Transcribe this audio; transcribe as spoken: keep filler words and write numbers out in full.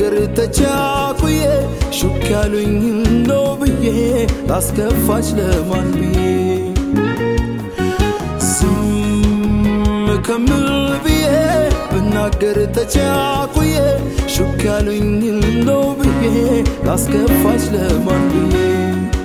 ብናገር ተቻኩዬ ሹክ ያሉኝ ነው ብዬ ላስከፋች ለማን ብዬ ዝም ከምል ብዬ ብናገር ተቻኩዬ ሹክ ያሉኝ ነው ብዬ ላስከፋች ለማን ብዬ